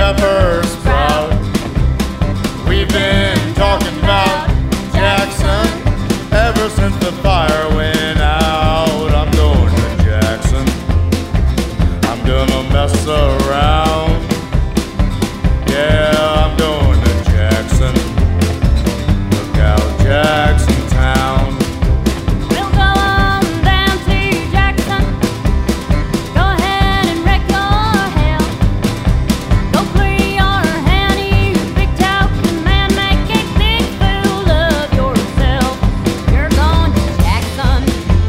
pepper sprout. We've been talking about Jackson ever since the fire went out. I'm going to Jackson. I'm gonna mess around. Yeah, I'm going to Jackson. Look out, Jackson Town. We'll go on down to Jackson. Go ahead and wreck your hell. Go clear your hand, you big talking man. Make a big fool of yourself. You're going to Jackson.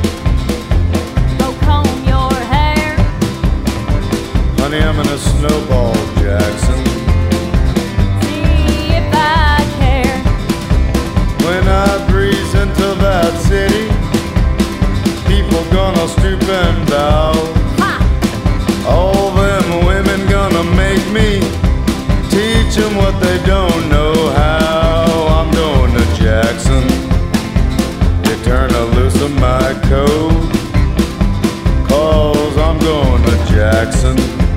Go comb your hair. Honey, I'm in a snowball, Jackson. See if I care. When I breeze into that city, people gonna stoop and bow. Ha! All them women gonna make me teach them what they don't know how. I'm going to Jackson. They turn a loose of my coat, 'cause I'm going to Jackson.